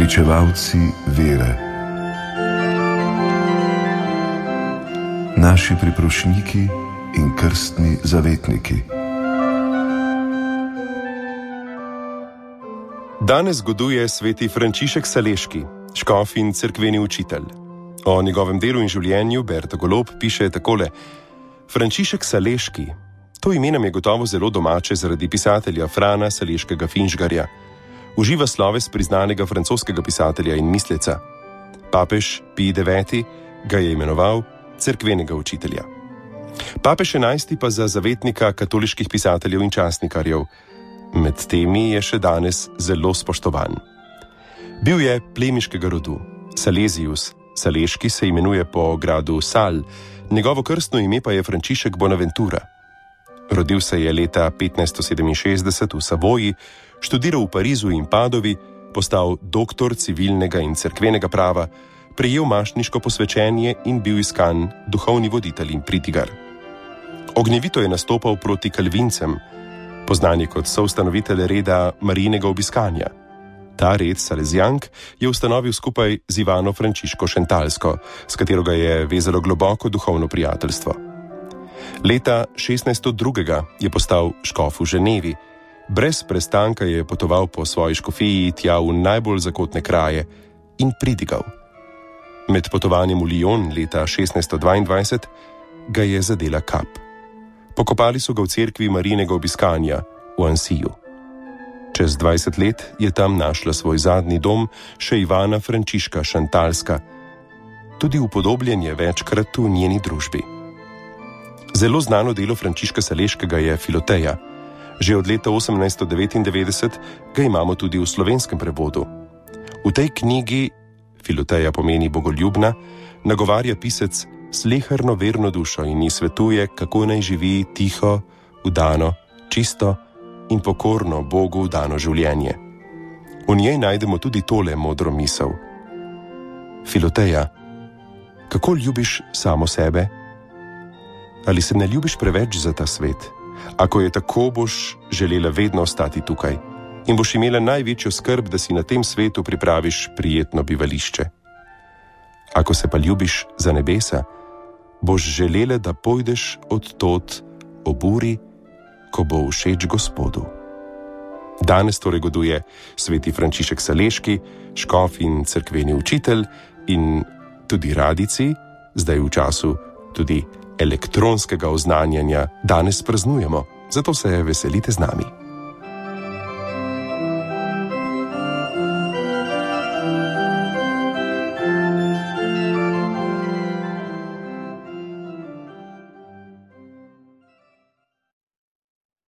Pričevalci vere. Naši priprošniki in krstni zavetniki. Danes goduje sveti Frančišek Saleški, škof in cerkveni učitelj. O njegovem delu in življenju Berta Golob piše takole: Frančišek Saleški. To ime nam je gotovo zelo domače zaradi pisatelja Frana Saleškega Finžgarja. Uživa sloves priznanega francoskega pisatelja in misleca. Papež Pij IX. Ga je imenoval cerkvenega učitelja. Papež XI. Pa za zavetnika katoliških pisateljev in časnikarjev. Med temi je še danes zelo spoštovan. Bil je plemiškega rodu, Salesius. Saleški se imenuje po gradu Sal, njegovo krstno ime pa je Frančišek Bonaventura. Rodil se je leta 1567 v Savoji, študiral v Parizu in Padovi, postal doktor civilnega in cerkvenega prava, prejel mašniško posvečenje in bil iskan duhovni voditelj in pritigar. Ognjevito je nastopal proti kalvincem, poznan je kot soustanovitelj reda Marijinega obiskanja. Ta red Salezijank je ustanovil skupaj z Ivano Frančiško Šentalsko, s katero ga je vezalo globoko duhovno prijateljstvo. Leta 1602 je postal škof v Ženevi. Brez prestanka je potoval po svoji škofiji tja v najbolj zakotne kraje in pridigal. Med potovanjem v Lyon leta 1622 ga je zadela kap. Pokopali so ga v cerkvi Marijinega obiskanja v Ansiju. Čez 20 let je tam našla svoj zadnji dom še Ivana Frančiška Šantalska. Tudi upodobljen je večkrat v njeni družbi. Zelo znano delo Frančiška Saleškega je Filoteja. Že od leta 1899 ga imamo tudi v slovenskem prevodu. V tej knjigi, Filoteja pomeni bogoljubna, nagovarja pisec sleherno verno dušo in ji svetuje, kako naj živi tiho, vdano, čisto in pokorno Bogu vdano življenje. V njej najdemo tudi tole modro misel. Filoteja, kako ljubiš samo sebe? Ali se ne ljubiš preveč za ta svet? Ako je tako, boš želela vedno ostati tukaj in boš imela največjo skrb, da si na tem svetu pripraviš prijetno bivališče. Ako se pa ljubiš za nebesa, boš želela, da pojdeš od tod ob uri, ko bo všeč Gospodu. Danes torej goduje sveti Frančišek Saleški, škof in cerkveni učitelj in tudi radici, zdaj v času tudi elektronskega oznanjanja, danes praznujemo, zato se veselite z nami.